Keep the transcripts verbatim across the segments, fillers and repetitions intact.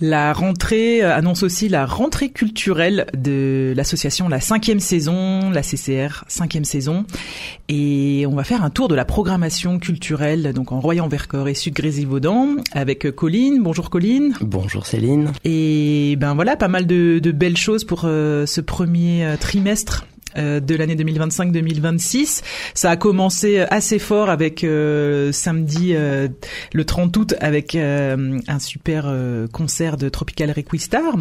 La rentrée annonce aussi la rentrée culturelle de l'association La Cinquième Saison, la C C R Cinquième Saison. Et on va faire un tour de la programmation culturelle, donc en Royan-Vercors et Sud-Grésivaudan, avec Colline. Bonjour Colline. Bonjour Céline. Et ben voilà, pas mal de, de belles choses pour euh, ce premier euh, trimestre de l'année deux mille vingt-cinq deux mille vingt-six. Ça a commencé assez fort avec euh, samedi euh, le trente août avec euh, un super euh, concert de Tropical Requistar.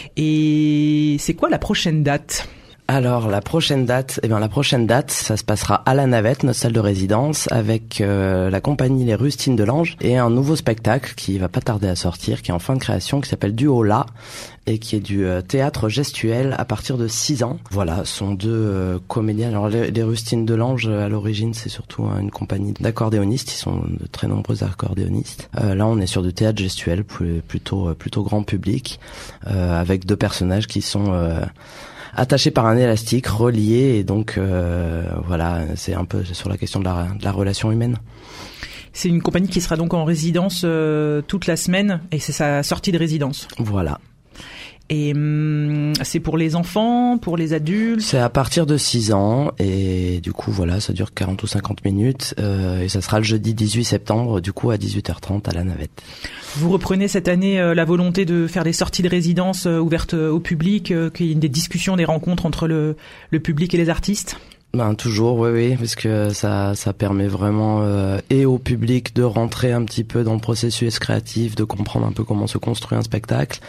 Et c'est quoi la prochaine date ? Alors la prochaine date, eh bien la prochaine date, ça se passera à la Navette, notre salle de résidence, avec euh, la compagnie Les Rustines de l'Ange et un nouveau spectacle qui va pas tarder à sortir, qui est en fin de création, qui s'appelle Du Haut-Là et qui est du euh, théâtre gestuel à partir de six ans. Voilà, ce sont deux euh, comédiens. Alors les, les Rustines de l'Ange, à l'origine, c'est surtout hein, une compagnie d'accordéonistes. Ils sont de très nombreux accordéonistes. Euh, là, on est sur du théâtre gestuel, plutôt plutôt grand public, euh, avec deux personnages qui sont euh, attachés par un élastique, reliés, et donc euh, voilà, c'est un peu sur la question de la, de la relation humaine. C'est une compagnie qui sera donc en résidence euh, toute la semaine, et c'est sa sortie de résidence. Voilà. Et hum, c'est pour les enfants, pour les adultes? C'est à partir de six ans, et du coup voilà, ça dure quarante ou cinquante minutes, euh, et ça sera le jeudi dix-huit septembre, du coup à dix-huit heures trente à la Navette. Vous reprenez cette année euh, la volonté de faire des sorties de résidence euh, ouvertes au public, euh, qu'il y ait des discussions, des rencontres entre le, le public et les artistes? Ben toujours, oui, oui, parce que ça, ça permet vraiment euh, et au public de rentrer un petit peu dans le processus créatif, de comprendre un peu comment se construit un spectacle.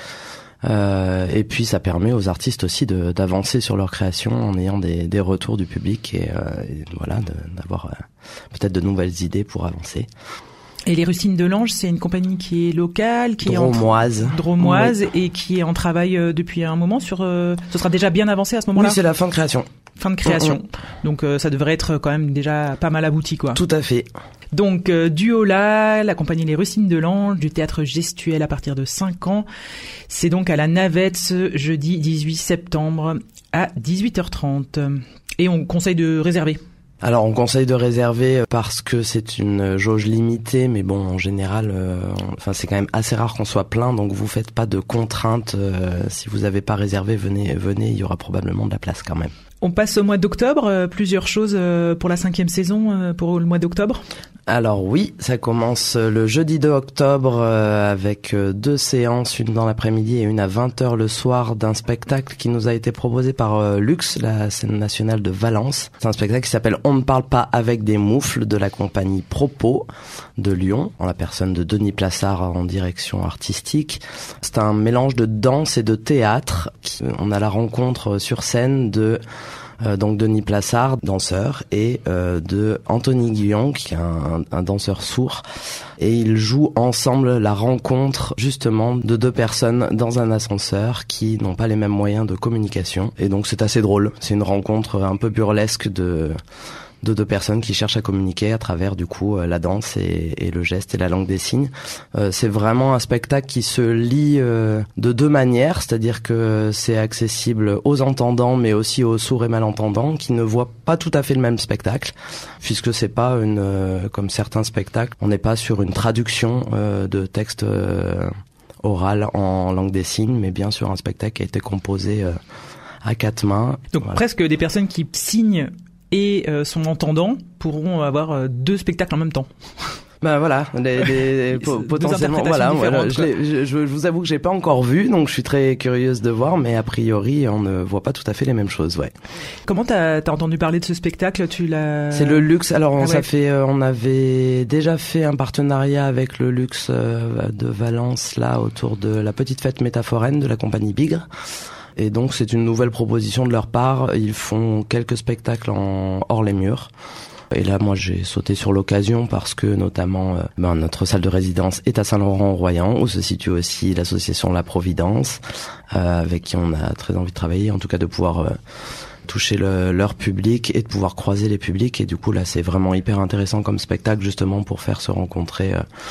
Euh, et puis ça permet aux artistes aussi de, d'avancer sur leur création en ayant des, des retours du public et, euh, et voilà, de, d'avoir euh, peut-être de nouvelles idées pour avancer. Et les Rustines de l'Ange, c'est une compagnie qui est locale, qui Dromoise. est en tra- Dromoise oui. Et qui est en travail euh, depuis un moment sur. Euh, ce sera déjà bien avancé à ce moment-là. Oui, c'est la fin de création. Fin de création. Mmh. Donc euh, ça devrait être quand même déjà pas mal abouti, quoi. Tout à fait. Donc euh, du Haut-Là, la compagnie Les Rustines de l'Ange, du théâtre gestuel à partir de cinq ans. C'est donc à la Navette ce jeudi dix-huit septembre à dix-huit heures trente. Et on conseille de réserver. Alors on conseille de réserver parce que c'est une jauge limitée, mais bon en général, euh, enfin c'est quand même assez rare qu'on soit plein, donc vous faites pas de contraintes. Euh, si vous avez pas réservé, venez, venez, il y aura probablement de la place quand même. On passe au mois d'octobre, euh, plusieurs choses euh, pour la cinquième saison euh, pour le mois d'octobre. Alors oui, ça commence le jeudi deux octobre euh, avec euh, deux séances, une dans l'après-midi et une à vingt heures le soir d'un spectacle qui nous a été proposé par euh, Lux, la scène nationale de Valence. C'est un spectacle qui s'appelle On ne parle pas avec des moufles de la compagnie Propos de Lyon, en la personne de Denis Plassard en direction artistique. C'est un mélange de danse et de théâtre. On a la rencontre sur scène de Euh, donc Denis Plassard, danseur, et euh, de Anthony Guillon, qui est un, un danseur sourd, et ils jouent ensemble la rencontre justement de deux personnes dans un ascenseur qui n'ont pas les mêmes moyens de communication, et donc c'est assez drôle. C'est une rencontre un peu burlesque de de deux personnes qui cherchent à communiquer à travers du coup la danse et, et le geste et la langue des signes. Euh, c'est vraiment un spectacle qui se lit euh, de deux manières, c'est-à-dire que c'est accessible aux entendants mais aussi aux sourds et malentendants qui ne voient pas tout à fait le même spectacle, puisque c'est pas une euh, comme certains spectacles, on n'est pas sur une traduction euh, de texte euh, oral en langue des signes, mais bien sur un spectacle qui a été composé euh, à quatre mains. Donc voilà. Presque des personnes qui signent et euh, son entendant pourront avoir euh, deux spectacles en même temps. Ben voilà, les, les, po- potentiellement, voilà, voilà je, je, je vous avoue que j'ai pas encore vu, donc je suis très curieuse de voir, mais a priori, on ne voit pas tout à fait les mêmes choses, ouais. Comment t'as, t'as entendu parler de ce spectacle? Tu l'as... C'est le Lux. Alors, on, ah ouais. ça fait, euh, on avait déjà fait un partenariat avec le Lux euh, de Valence, là, autour de la petite fête métaphorène de la compagnie Bigre. Et donc c'est une nouvelle proposition de leur part. Ils font quelques spectacles en hors les murs. Et là, moi, j'ai sauté sur l'occasion parce que, notamment, euh, ben, notre salle de résidence est à Saint-Laurent-en-Royan, où se situe aussi l'association La Providence, euh, avec qui on a très envie de travailler, en tout cas de pouvoir euh, toucher le, leur public et de pouvoir croiser les publics. Et du coup, là, c'est vraiment hyper intéressant comme spectacle, justement, pour faire se rencontrer euh,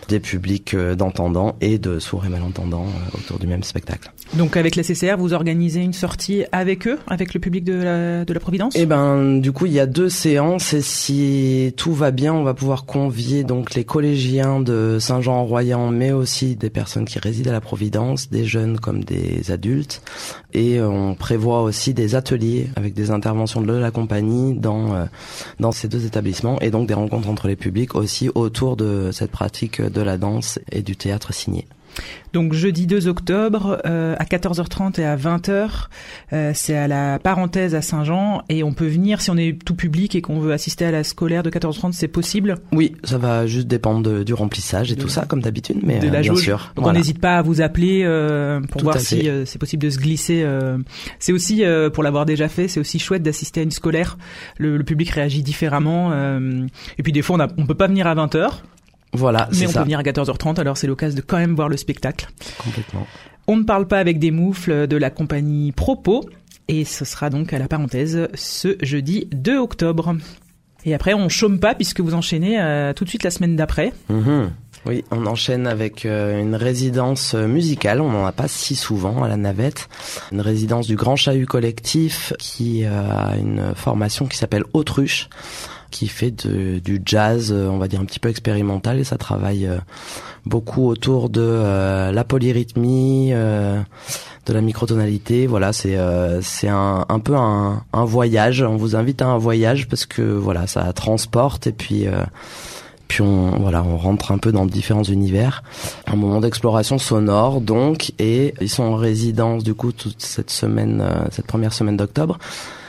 des publics euh, d'entendants et de sourds et malentendants euh, autour du même spectacle. Donc avec la C C R, vous organisez une sortie avec eux, avec le public de la, de la Providence ? Eh ben, du coup, il y a deux séances et si tout va bien, on va pouvoir convier donc les collégiens de Saint-Jean-en-Royans, mais aussi des personnes qui résident à la Providence, des jeunes comme des adultes. Et on prévoit aussi des ateliers avec des interventions de la compagnie dans euh, dans ces deux établissements et donc des rencontres entre les publics aussi autour de cette pratique de la danse et du théâtre signé. Donc jeudi deux octobre euh, à quatorze heures trente et à vingt heures, euh, c'est à la Parenthèse à Saint-Jean et on peut venir si on est tout public et qu'on veut assister à la scolaire de quatorze heures trente, c'est possible ? Oui, ça va juste dépendre de, du remplissage et de, tout ça comme d'habitude, mais de la euh, bien jauge. sûr. Donc voilà. on n'hésite pas à vous appeler euh, pour tout voir si euh, c'est possible de se glisser. Euh. C'est aussi, euh, pour l'avoir déjà fait, c'est aussi chouette d'assister à une scolaire. Le, le public réagit différemment euh, et puis des fois on, a, on peut pas venir à vingt heures. Voilà, c'est mais on ça. peut venir à quatorze heures trente, alors c'est l'occasion de quand même voir le spectacle. Complètement. On ne parle pas avec des moufles de la compagnie Propos, et ce sera donc à la Parenthèse ce jeudi deux octobre. Et après, on chôme pas puisque vous enchaînez euh, tout de suite la semaine d'après. Mmh. Oui, on enchaîne avec euh, une résidence musicale, on n'en a pas si souvent à la Navette. Une résidence du Grand Chahut Collectif qui euh, a une formation qui s'appelle Autruche, qui fait de, du jazz, on va dire un petit peu expérimental, et ça travaille euh, beaucoup autour de euh, la polyrythmie, euh, de la microtonalité. Voilà, c'est euh, c'est un, un peu un, un voyage. On vous invite à un voyage parce que voilà, ça transporte et puis euh, puis on voilà, on rentre un peu dans différents univers. Un moment d'exploration sonore donc, et ils sont en résidence du coup toute cette semaine, euh, cette première semaine d'octobre.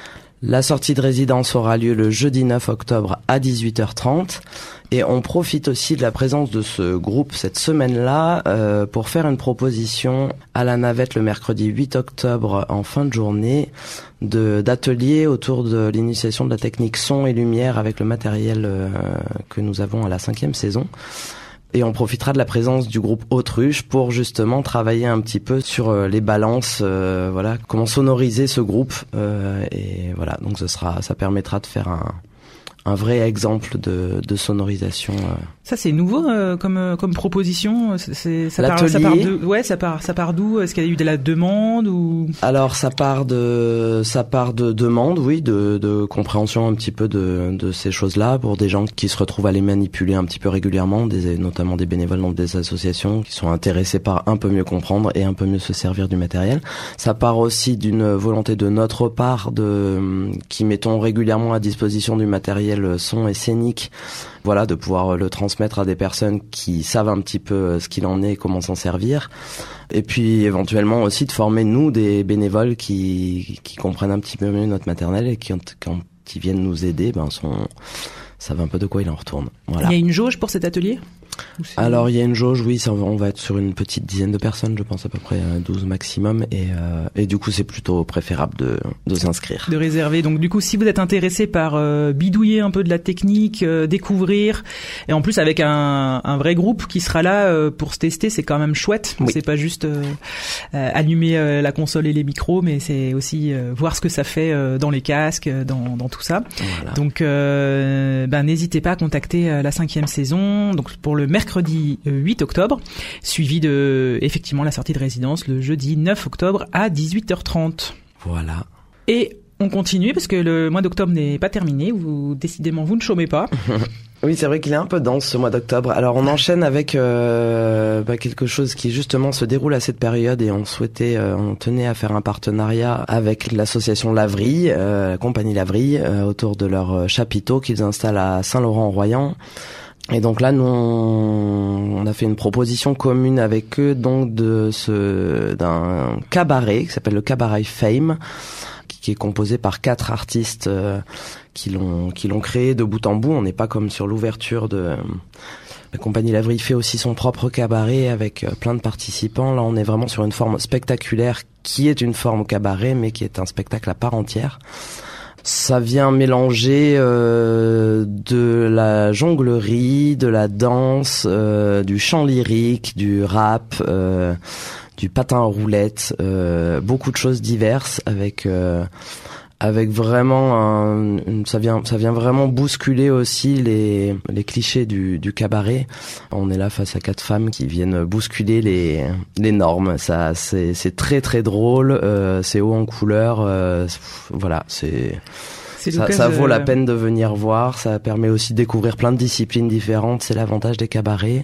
La sortie de résidence aura lieu le jeudi neuf octobre à dix-huit heures trente et on profite aussi de la présence de ce groupe cette semaine-là euh, pour faire une proposition à la Navette le mercredi huit octobre en fin de journée de d'ateliers autour de l'initiation de la technique son et lumière avec le matériel euh, que nous avons à la cinquième saison. Et on profitera de la présence du groupe Autruche pour justement travailler un petit peu sur euh, les balances, euh, voilà, comment sonoriser ce groupe. Euh, et voilà, donc ce sera, ça permettra de faire un, un vrai exemple de, de sonorisation. Euh. Ça c'est nouveau euh, comme comme proposition. C'est, ça part, ça part de, ouais, ça part, ça part d'où ? Est-ce qu'il y a eu de la demande ou ? Alors ça part de, ça part de demande, oui, de, de compréhension un petit peu de, de ces choses-là pour des gens qui se retrouvent à les manipuler un petit peu régulièrement, des, notamment des bénévoles dans des associations qui sont intéressés par un peu mieux comprendre et un peu mieux se servir du matériel. Ça part aussi d'une volonté de notre part de, qui mettons régulièrement à disposition du matériel son et scénique. Voilà, de pouvoir le transmettre à des personnes qui savent un petit peu ce qu'il en est et comment s'en servir. Et puis éventuellement aussi de former nous des bénévoles qui qui comprennent un petit peu mieux notre matériel et qui quand ils viennent nous aider, ben sont savent un peu de quoi il en retourne. Voilà. Il y a une jauge pour cet atelier ? Alors il y a une jauge, oui, ça, on va être sur une petite dizaine de personnes, je pense à peu près douze maximum, et euh, et du coup c'est plutôt préférable de de s'inscrire. De réserver. Donc du coup si vous êtes intéressé par euh, bidouiller un peu de la technique, euh, découvrir, et en plus avec un un vrai groupe qui sera là euh, pour se tester, c'est quand même chouette. Oui. C'est pas juste euh, euh, allumer euh, la console et les micros, mais c'est aussi euh, voir ce que ça fait euh, dans les casques, dans dans tout ça. Voilà. Donc euh, ben n'hésitez pas à contacter euh, la cinquième saison. Donc pour le mercredi huit octobre, suivi de effectivement la sortie de résidence le jeudi neuf octobre à dix-huit heures trente. Voilà. Et on continue parce que le mois d'octobre n'est pas terminé. Vous décidément vous ne chômez pas. Oui, c'est vrai qu'il est un peu dense ce mois d'octobre. Alors on enchaîne avec euh, bah, quelque chose qui justement se déroule à cette période et on souhaitait, euh, on tenait à faire un partenariat avec l'association Lavrille, euh, la compagnie Lavrille, euh, autour de leur chapiteau qu'ils installent à Saint-Laurent-en-Royans. Et donc là, nous, on a fait une proposition commune avec eux, donc de ce d'un cabaret qui s'appelle le Cabaret Fame, qui est composé par quatre artistes euh, qui l'ont qui l'ont créé de bout en bout. On n'est pas comme sur l'ouverture de la compagnie Lavrille fait aussi son propre cabaret avec plein de participants. Là, on est vraiment sur une forme spectaculaire qui est une forme cabaret, mais qui est un spectacle à part entière. Ça vient mélanger euh, de la jonglerie, de la danse, euh, du chant lyrique, du rap, euh, du patin à roulettes, euh, beaucoup de choses diverses avec euh, avec vraiment un, une, ça vient ça vient vraiment bousculer aussi les les clichés du du cabaret. On est là face à quatre femmes qui viennent bousculer les les normes. Ça c'est c'est très très drôle, euh, c'est haut en couleur, euh, voilà, c'est Ça, ça vaut la peine de venir voir. Ça permet aussi de découvrir plein de disciplines différentes. C'est l'avantage des cabarets.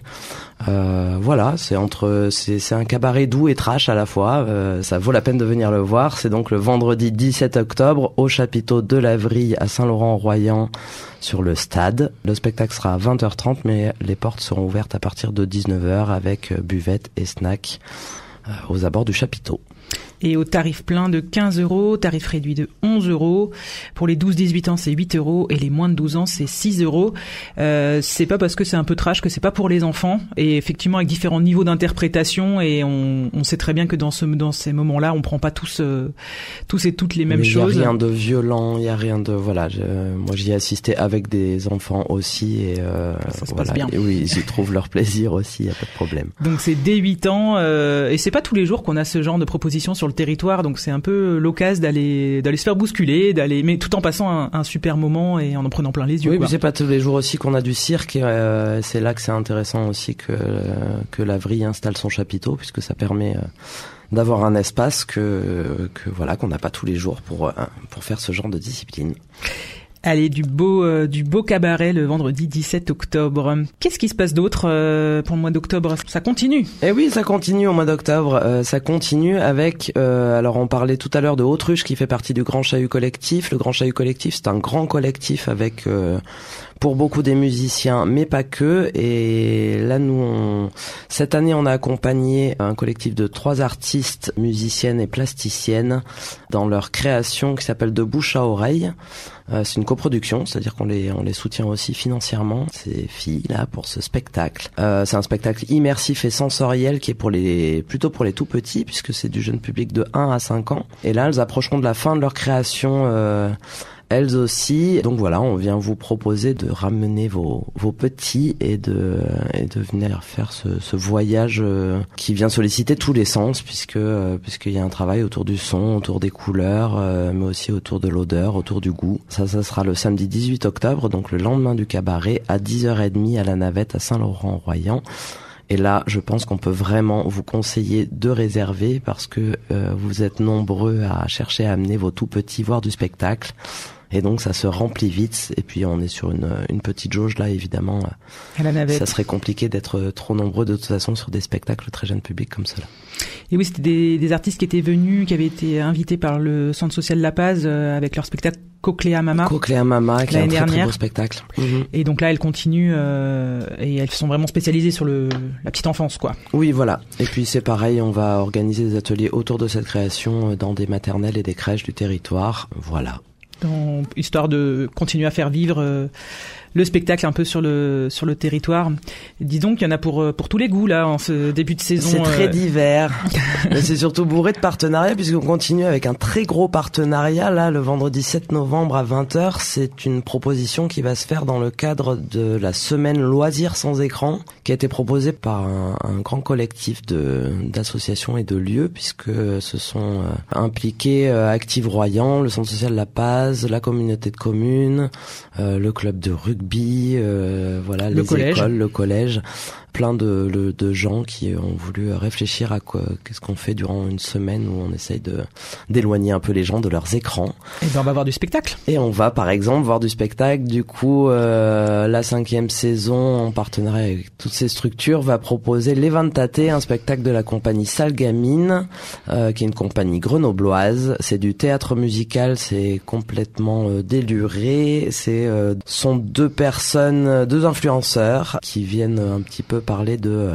Euh, voilà, c'est entre, c'est, c'est un cabaret doux et trash à la fois. Euh, ça vaut la peine de venir le voir. C'est donc le vendredi dix-sept octobre au chapiteau de la Vrille à Saint-Laurent-en-Royans sur le stade. Le spectacle sera à vingt heures trente, mais les portes seront ouvertes à partir de dix-neuf heures avec buvette et snack euh, aux abords du chapiteau. Et au tarif plein de quinze euros, tarif réduit de onze euros. Pour les douze dix-huit ans, c'est huit euros. Et les moins de douze ans, c'est six euros. Euh, c'est pas parce que c'est un peu trash que c'est pas pour les enfants. Et effectivement, avec différents niveaux d'interprétation. Et on, on sait très bien que dans ce, dans ces moments-là, on prend pas tous, euh, tous et toutes les mêmes Mais choses. Il y a rien de violent, il y a rien de, voilà, je, moi j'y ai assisté avec des enfants aussi. Et, euh, ça se voilà, passe bien. Et oui, ils y trouvent leur plaisir aussi, il y a pas de problème. Donc c'est dès huit ans, euh, et c'est pas tous les jours qu'on a ce genre de proposition sur le territoire, donc c'est un peu l'occasion d'aller d'aller se faire bousculer, d'aller, mais tout en passant un, un super moment et en en prenant plein les yeux. Oui, quoi. mais c'est pas tous les jours aussi qu'on a du cirque, et euh, c'est là que c'est intéressant aussi que euh, que la Vrille installe son chapiteau, puisque ça permet euh, d'avoir un espace que que voilà qu'on n'a pas tous les jours pour euh, pour faire ce genre de discipline. Allez, du beau euh, du beau cabaret le vendredi dix-sept octobre. Qu'est-ce qui se passe d'autre euh, pour le mois d'octobre? Ça continue. Eh oui, ça continue au mois d'octobre. Euh, ça continue avec... Euh, alors, on parlait tout à l'heure de Autruche qui fait partie du Grand Chahut Collectif. Le Grand Chahut Collectif, c'est un grand collectif avec... Euh, pour beaucoup des musiciens, mais pas que. Et là, nous, on... cette année, on a accompagné un collectif de trois artistes, musiciennes et plasticiennes dans leur création qui s'appelle De Bouche à Oreille. Euh, c'est une coproduction, c'est-à-dire qu'on les on les soutient aussi financièrement, ces filles là, pour ce spectacle. Euh, c'est un spectacle immersif et sensoriel qui est pour les plutôt pour les tout petits, puisque c'est du jeune public de un à cinq ans. Et là, elles approcheront de la fin de leur création. Euh, elles aussi. Donc voilà, on vient vous proposer de ramener vos vos petits et de et de venir faire ce, ce voyage euh, qui vient solliciter tous les sens, puisque euh, puisqu'il y a un travail autour du son, autour des couleurs, euh, mais aussi autour de l'odeur, autour du goût. Ça, ça sera le samedi dix-huit octobre, donc le lendemain du cabaret, à dix heures trente à la Navette à Saint-Laurent-en-Royans. Et là, je pense qu'on peut vraiment vous conseiller de réserver parce que euh, vous êtes nombreux à chercher à amener vos tout petits voir du spectacle. Et donc ça se remplit vite, et puis on est sur une, une petite jauge là, évidemment. À la Navette. Ça serait compliqué d'être trop nombreux de toute façon sur des spectacles très jeunes publics comme cela. Et oui, c'était des, des artistes qui étaient venus, qui avaient été invités par le Centre social La Paz euh, avec leur spectacle Cocléa Mama. Cocléa Mama, qui est un très, dernière. très beau spectacle. Mmh. Et donc là, elles continuent euh, et elles sont vraiment spécialisées sur le la petite enfance, quoi. Oui, voilà. Et puis c'est pareil, on va organiser des ateliers autour de cette création dans des maternelles et des crèches du territoire. Voilà. Dans, histoire de continuer à faire vivre euh, le spectacle un peu sur le sur le territoire. Dis donc, il y en a pour pour tous les goûts là en ce début de saison. C'est très euh... divers. Mais c'est surtout bourré de partenariats, puisqu'on continue avec un très gros partenariat là le vendredi sept novembre à vingt heures. C'est une proposition qui va se faire dans le cadre de la semaine loisirs sans écran, qui a été proposée par un, un grand collectif de d'associations et de lieux, puisque se sont euh, impliqués euh, Active Royan, le Centre social La Paz, la communauté de communes, euh, le club de rugby. Euh, voilà, le les collège. écoles, le collège, plein de, de, de gens qui ont voulu réfléchir à quoi, qu'est-ce qu'on fait durant une semaine où on essaye de d'éloigner un peu les gens de leurs écrans. Et ben on va voir du spectacle. Et on va par exemple voir du spectacle. Du coup, euh, la cinquième saison, en partenariat avec toutes ces structures, va proposer Les Ventate, un spectacle de la compagnie Salgamine, euh, qui est une compagnie grenobloise. C'est du théâtre musical, c'est complètement euh, déluré. C'est euh, sont deux personnes, deux influenceurs qui viennent un petit peu parler de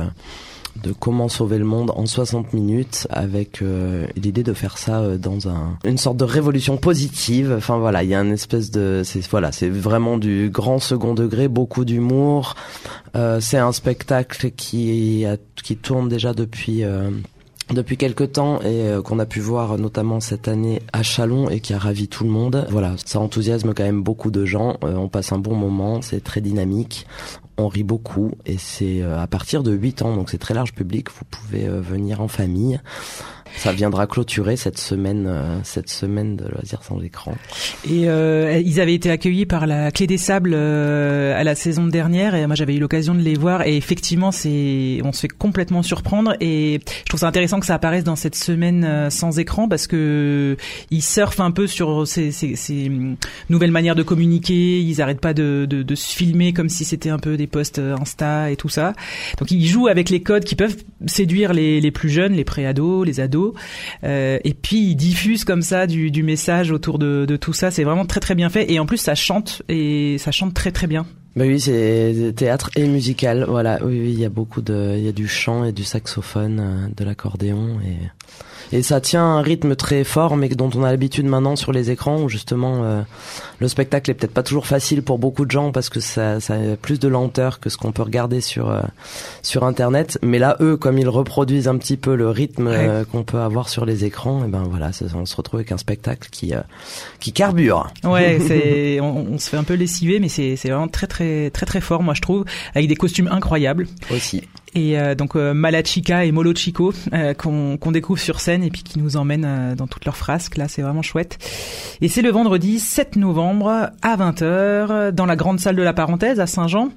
de comment sauver le monde en soixante minutes, avec euh, l'idée de faire ça euh, dans un une sorte de révolution positive. Enfin voilà, il y a une espèce de c'est voilà, c'est vraiment du grand second degré, beaucoup d'humour. Euh, c'est un spectacle qui a, qui tourne déjà depuis euh, depuis quelque temps et euh, qu'on a pu voir notamment cette année à Châlons et qui a ravi tout le monde. Voilà, ça enthousiasme quand même beaucoup de gens. Euh, on passe un bon moment, c'est très dynamique. On rit beaucoup et c'est à partir de huit ans, donc c'est très large public, vous pouvez venir en famille. Ça viendra clôturer cette semaine, euh, cette semaine de loisirs sans écran. Et euh, ils avaient été accueillis par la Clé des Sables euh, à la saison dernière, et moi j'avais eu l'occasion de les voir, et effectivement c'est, on se fait complètement surprendre, et je trouve ça intéressant que ça apparaisse dans cette semaine euh, sans écran, parce que ils surfent un peu sur ces, ces, ces nouvelles manières de communiquer. Ils arrêtent pas de, de, de se filmer comme si c'était un peu des posts Insta et tout ça. Donc ils jouent avec les codes qui peuvent séduire les, les plus jeunes, les pré-ados, les ados, euh, et puis ils diffusent comme ça du, du message autour de, de tout ça. C'est vraiment très très bien fait, et en plus ça chante, et ça chante très très bien. Bah oui, c'est théâtre et musical. Voilà, oui, oui, il y a beaucoup de, il y a du chant et du saxophone, de l'accordéon, et et ça tient un rythme très fort, mais dont on a l'habitude maintenant sur les écrans, où justement euh, le spectacle est peut-être pas toujours facile pour beaucoup de gens, parce que ça, ça a plus de lenteur que ce qu'on peut regarder sur euh, sur internet. Mais là, eux, comme ils reproduisent un petit peu le rythme euh, qu'on peut avoir sur les écrans, et ben voilà, ça, on se retrouve avec un spectacle qui euh, qui carbure. Ouais, c'est, on, on se fait un peu lessiver, mais c'est c'est vraiment très très très très fort, moi je trouve, avec des costumes incroyables. Aussi. Et euh, donc euh, Malachica et Molo Chico euh, qu'on qu'on découvre sur scène, et puis qui nous emmènent euh, dans toutes leurs frasques. Là, c'est vraiment chouette. Et c'est le vendredi sept novembre à vingt heures dans la grande salle de la Parenthèse à Saint-Jean,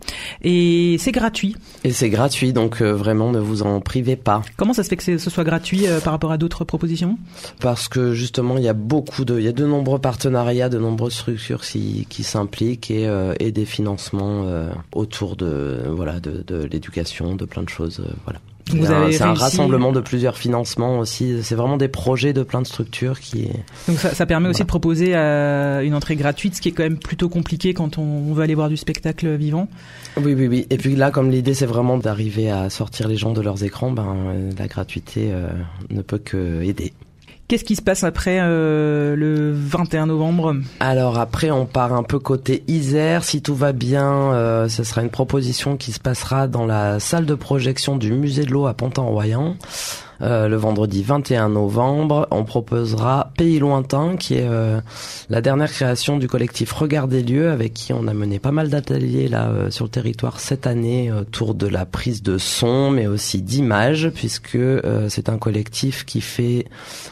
et c'est gratuit. Et c'est gratuit, donc euh, vraiment ne vous en privez pas. Comment ça se fait que ce soit gratuit euh, par rapport à d'autres propositions ? Parce que justement il y a beaucoup de, il y a de nombreux partenariats, de nombreuses structures qui, qui s'impliquent, et, euh, et des financements euh, autour de voilà de, de l'éducation, de plein de choses, euh, voilà. Vous avez réussi... C'est un rassemblement de plusieurs financements aussi. C'est vraiment des projets de plein de structures qui. Donc ça, ça permet voilà. aussi de proposer euh, une entrée gratuite, ce qui est quand même plutôt compliqué quand on, on veut aller voir du spectacle vivant. Oui, oui, oui. Et puis là, comme l'idée c'est vraiment d'arriver à sortir les gens de leurs écrans, ben la gratuité euh, ne peut que aider. Qu'est-ce qui se passe après euh, le vingt et un novembre ? Alors après, on part un peu côté Isère. Si tout va bien, euh, ce sera une proposition qui se passera dans la salle de projection du Musée de l'Eau à Pontin-Royan. Euh, le vendredi vingt et un novembre, on proposera Pays Lointain, qui est euh, la dernière création du collectif Regard des Lieux, avec qui on a mené pas mal d'ateliers là euh, sur le territoire cette année autour de la prise de son, mais aussi d'images, puisque euh, c'est un collectif qui fait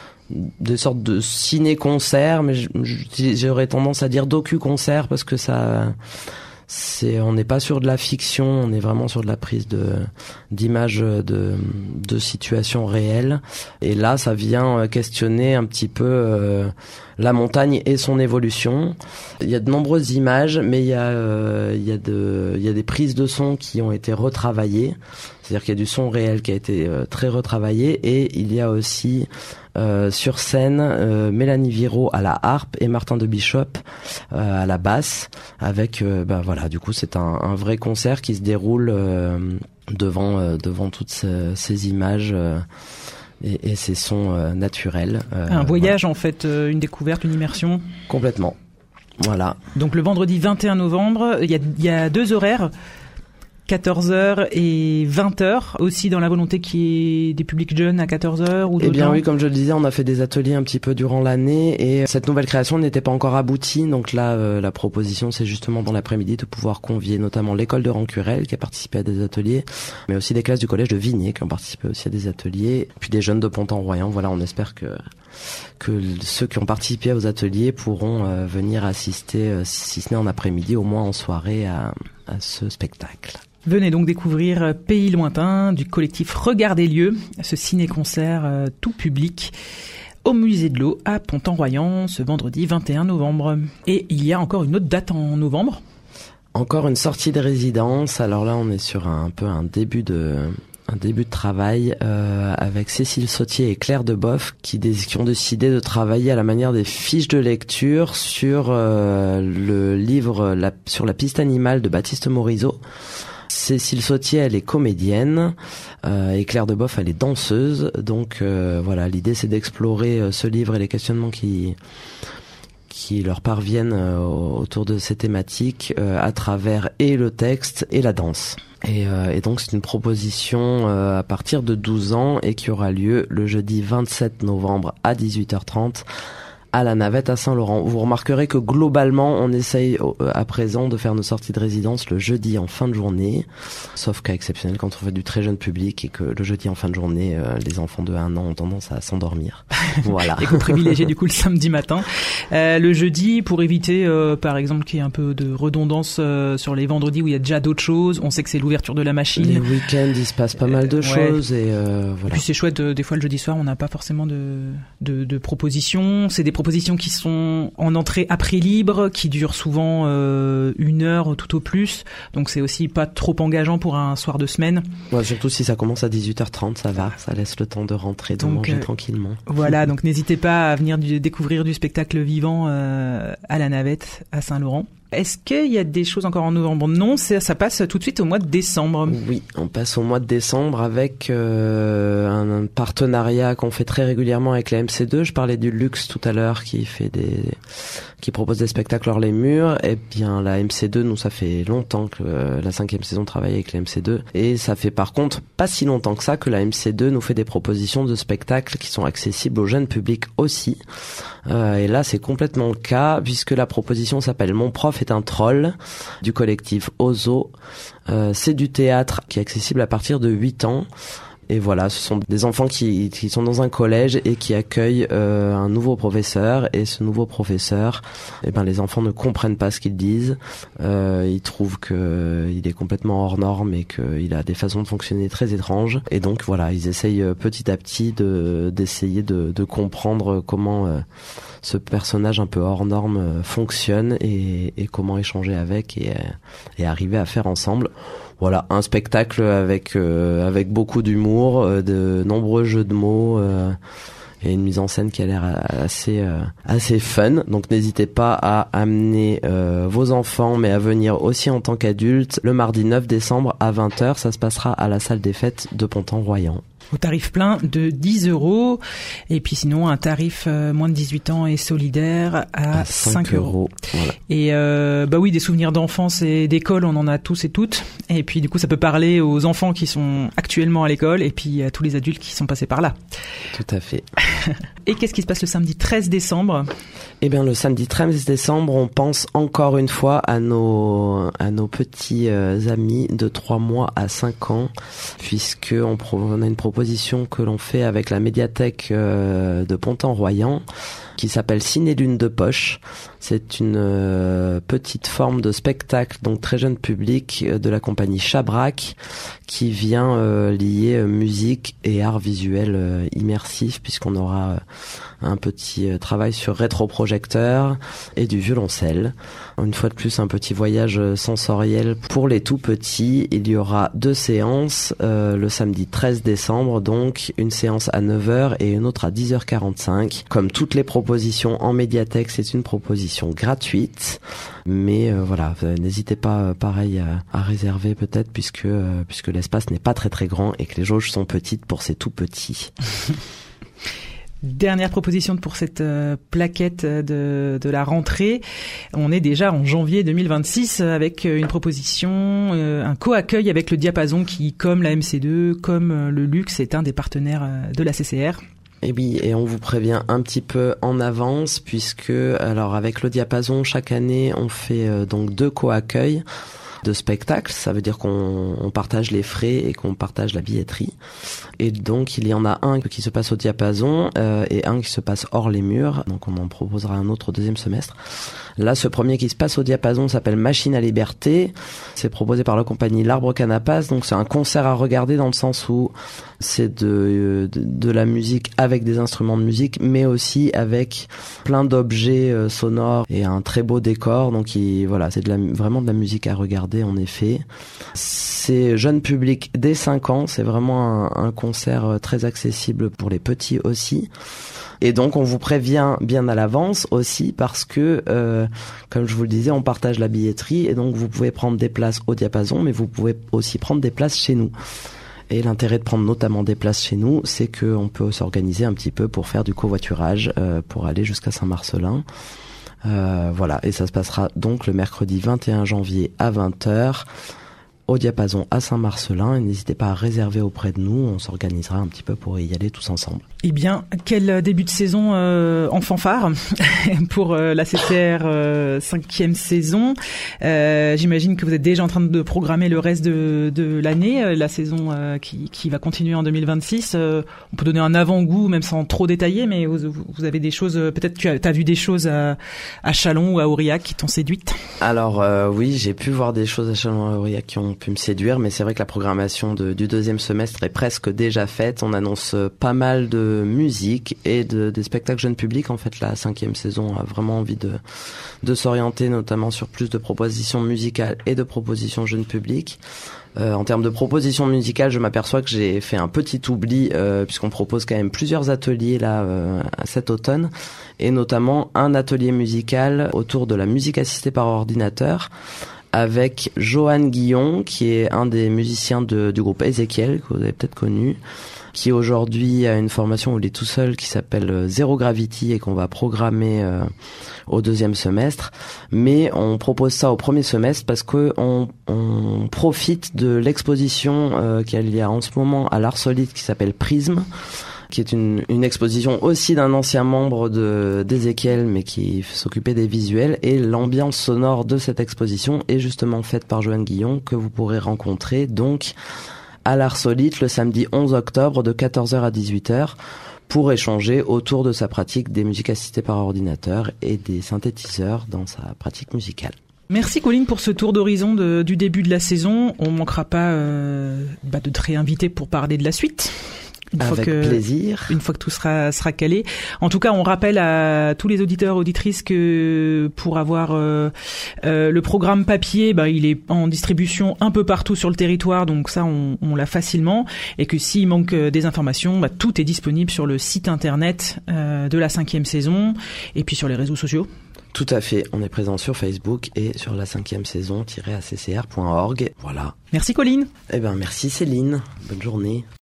des sortes de ciné-concerts, mais j'aurais tendance à dire docu-concert, parce que ça, c'est, on n'est pas sur de la fiction, on est vraiment sur de la prise de d'images de de situations réelles. Et là, ça vient questionner un petit peu euh, la montagne et son évolution. Il y a de nombreuses images, mais il y a euh, il y a de il y a des prises de son qui ont été retravaillées. C'est-à-dire qu'il y a du son réel qui a été euh, très retravaillé, et il y a aussi euh, sur scène euh, Mélanie Viraud à la harpe et Martin de Bishop euh, à la basse, avec euh, ben voilà, du coup c'est un, un vrai concert qui se déroule euh, devant euh, devant toutes ces, ces images euh, et, et ces sons euh, naturels. Euh, un voyage voilà. En fait, euh, une découverte, une immersion. Complètement. Voilà. Donc le vendredi vingt et un novembre, il y a il y a deux horaires. quatorze heures et vingt heures, aussi dans la volonté qu'il y ait des publics jeunes à quatorze heures ou Eh bien temps. oui, comme je le disais, on a fait des ateliers un petit peu durant l'année, et cette nouvelle création n'était pas encore aboutie, donc là euh, la proposition c'est justement dans l'après-midi de pouvoir convier notamment l'école de Rancurel qui a participé à des ateliers, mais aussi des classes du collège de Vigné qui ont participé aussi à des ateliers, puis des jeunes de Pontin-Royan. Voilà, on espère que que ceux qui ont participé aux ateliers pourront euh, venir assister, euh, si ce n'est en après-midi, au moins en soirée à, à ce spectacle. Venez donc découvrir Pays Lointain du collectif Regard des Lieux, ce ciné-concert euh, tout public au Musée de l'Eau à Pontin-Royan ce vendredi vingt et un novembre. Et il y a encore une autre date en novembre. Encore une sortie de résidence. Alors là, on est sur un, un peu un début de un début de travail euh, avec Cécile Sautier et Claire Deboeuf qui, dé- qui ont décidé de travailler à la manière des fiches de lecture sur euh, le livre la, sur la piste animale de Baptiste Morisot. Cécile Sautier, elle est comédienne euh, et Claire Deboeuf, elle est danseuse. Donc euh, voilà, l'idée c'est d'explorer euh, ce livre et les questionnements qui qui leur parviennent euh, autour de ces thématiques euh, à travers et le texte et la danse. Et, euh, et donc c'est une proposition euh, à partir de douze ans et qui aura lieu le jeudi vingt-sept novembre à dix-huit heures trente à la Navette à Saint-Laurent. Vous remarquerez que globalement, on essaye à présent de faire nos sorties de résidence le jeudi en fin de journée, sauf cas exceptionnel quand on fait du très jeune public et que le jeudi en fin de journée, euh, les enfants de un an ont tendance à s'endormir. Voilà. Et qu'on privilégie du coup le samedi matin. Euh, le jeudi, pour éviter euh, par exemple qu'il y ait un peu de redondance euh, sur les vendredis où il y a déjà d'autres choses, on sait que c'est l'ouverture de la machine. Les week-ends, il se passe pas mal de euh, choses ouais. et euh, voilà. Et puis c'est chouette, euh, des fois le jeudi soir, on n'a pas forcément de, de, de propositions. C'est des propositions qui sont en entrée à prix libre, qui durent souvent euh, une heure tout au plus. Donc c'est aussi pas trop engageant pour un soir de semaine. Ouais, surtout si ça commence à dix-huit heures trente, ça va, ça laisse le temps de rentrer, de donc, manger euh, tranquillement. Voilà, donc n'hésitez pas à venir du, découvrir du spectacle vivant euh, à la Navette à Saint-Laurent. Est-ce qu'il y a des choses encore en novembre? Non, ça, ça passe tout de suite au mois de décembre. Oui, on passe au mois de décembre avec euh, un, un partenariat qu'on fait très régulièrement avec la M C deux. Je parlais du Luxe tout à l'heure qui fait des, qui propose des spectacles hors les murs. Et bien la M C deux, nous ça fait longtemps que euh, la cinquième saison travaille avec la M C deux. Et ça fait par contre pas si longtemps que ça que la M C deux nous fait des propositions de spectacles qui sont accessibles au jeune public aussi. Euh, et là c'est complètement le cas puisque la proposition s'appelle Mon prof est un troll du collectif Ozo. Euh, c'est du théâtre qui est accessible à partir de huit ans. Et voilà, ce sont des enfants qui, qui sont dans un collège et qui accueillent euh, un nouveau professeur. Et ce nouveau professeur, eh ben, les enfants ne comprennent pas ce qu'ils disent. Euh, ils trouvent que euh, il est complètement hors norme et qu'il a des façons de fonctionner très étranges. Et donc voilà, ils essayent euh, petit à petit de d'essayer de, de comprendre comment euh, ce personnage un peu hors norme euh, fonctionne et, et comment échanger avec et, et arriver à faire ensemble. Voilà, un spectacle avec euh, avec beaucoup d'humour, euh, de nombreux jeux de mots euh, et une mise en scène qui a l'air assez euh, assez fun. Donc n'hésitez pas à amener euh, vos enfants, mais à venir aussi en tant qu'adultes le mardi neuf décembre à vingt heures. Ça se passera à la salle des fêtes de Pontan-Royan. Au tarif plein de dix euros. Et puis sinon, un tarif euh, moins de dix-huit ans et solidaire à, à cinq euros. Voilà. Et euh, bah oui, des souvenirs d'enfance et d'école, on en a tous et toutes. Et puis du coup, ça peut parler aux enfants qui sont actuellement à l'école et puis à tous les adultes qui sont passés par là. Tout à fait. Et qu'est-ce qui se passe le samedi treize décembre? Eh bien, le samedi treize décembre, on pense encore une fois à nos à nos petits euh, amis de trois mois à cinq ans, puisque on, pro- on a une proposition que l'on fait avec la médiathèque euh, de Pontan-Royan, qui s'appelle Ciné Lune de Poche. C'est une euh, petite forme de spectacle, donc très jeune public, euh, de la compagnie Chabrac, qui vient euh, lier euh, musique et art visuel euh, immersif, puisqu'on aura euh, un petit euh, travail sur rétroprojecteur et du violoncelle. Une fois de plus, un petit voyage euh, sensoriel pour les tout petits. Il y aura deux séances, euh, le samedi treize décembre, donc une séance à neuf heures et une autre à dix heures quarante-cinq. Comme toutes les propositions en médiathèque, c'est une proposition gratuite, mais euh, voilà, n'hésitez pas euh, pareil à, à réserver peut-être puisque euh, puisque l'espace n'est pas très très grand et que les jauges sont petites pour ces tout petits. Dernière proposition pour cette euh, plaquette de, de la rentrée. On est déjà en janvier deux mille vingt-six avec une proposition, euh, un co-accueil avec le Diapason qui, comme la M C deux, comme euh, le Luxe, est un des partenaires euh, de la C C R. Et oui, et on vous prévient un petit peu en avance puisque, alors avec le Diapason, chaque année, on fait euh, donc deux co-accueils de spectacles. Ça veut dire qu'on on partage les frais et qu'on partage la billetterie. Et donc, il y en a un qui se passe au Diapason euh, et un qui se passe hors les murs. Donc, on en proposera un autre au deuxième semestre. Là, ce premier qui se passe au Diapason s'appelle Machine à liberté. C'est proposé par la compagnie L'Arbre Canapas. Donc, c'est un concert à regarder dans le sens où c'est de, de, de la musique avec des instruments de musique, mais aussi avec plein d'objets euh, sonores et un très beau décor. Donc, il, voilà, c'est de la, vraiment de la musique à regarder, en effet. C'est jeune public dès cinq ans. C'est vraiment un, un concert très accessible pour les petits aussi. Et donc, on vous prévient bien à l'avance aussi parce que, euh, comme je vous le disais, on partage la billetterie et donc vous pouvez prendre des places au Diapason, mais vous pouvez aussi prendre des places chez nous. Et l'intérêt de prendre notamment des places chez nous, c'est qu'on peut s'organiser un petit peu pour faire du covoiturage, euh, pour aller jusqu'à Saint-Marcellin. Euh, voilà, et ça se passera donc le mercredi vingt et un janvier à vingt heures au Diapason à Saint-Marcellin. Et n'hésitez pas à réserver auprès de nous, on s'organisera un petit peu pour y aller tous ensemble. Eh bien, quel début de saison euh, en fanfare pour euh, la C C R euh, cinquième saison. Euh, j'imagine que vous êtes déjà en train de programmer le reste de, de l'année, euh, la saison euh, qui, qui va continuer en deux mille vingt-six. Euh, on peut donner un avant-goût, même sans trop détailler, mais vous, vous avez des choses, peut-être que tu as vu des choses à, à Châlons ou à Aurillac qui t'ont séduite? Alors euh, oui, j'ai pu voir des choses à Châlons et à Aurillac qui ont pu me séduire, mais c'est vrai que la programmation de, du deuxième semestre est presque déjà faite. On annonce pas mal de musique et de, des spectacles jeunes publics. En fait, la cinquième saison a vraiment envie de, de s'orienter notamment sur plus de propositions musicales et de propositions jeunes publics. Euh, en termes de propositions musicales, je m'aperçois que j'ai fait un petit oubli euh, puisqu'on propose quand même plusieurs ateliers là euh, cet automne, et notamment un atelier musical autour de la musique assistée par ordinateur avec Johan Guillon, qui est un des musiciens de, du groupe Ezekiel, que vous avez peut-être connu, qui aujourd'hui a une formation où il est tout seul, qui s'appelle Zero Gravity, et qu'on va programmer euh, au deuxième semestre. Mais on propose ça au premier semestre parce que on, on profite de l'exposition euh, qu'il y a en ce moment à l'Art Solide, qui s'appelle Prisme, qui est une, une exposition aussi d'un ancien membre de d'Ezekiel, mais qui s'occupait des visuels, et l'ambiance sonore de cette exposition est justement faite par Johan Guillon, que vous pourrez rencontrer donc à l'Art Solide le samedi onze octobre de quatorze heures à dix-huit heures pour échanger autour de sa pratique des musiques assistées par ordinateur et des synthétiseurs dans sa pratique musicale. Merci Colline pour ce tour d'horizon de, du début de la saison. On manquera pas euh, bah, de te réinviter pour parler de la suite. Une Avec fois que, plaisir. Une fois que tout sera sera calé. En tout cas, on rappelle à tous les auditeurs auditrices que pour avoir euh, euh, le programme papier, bah il est en distribution un peu partout sur le territoire, donc ça on, on l'a facilement. Et que s'il manque des informations, bah tout est disponible sur le site internet euh, de la cinquième saison et puis sur les réseaux sociaux. Tout à fait, on est présent sur Facebook et sur la cinquième saison-a c c r point org. Voilà. Merci Colline. Eh ben merci Céline, bonne journée.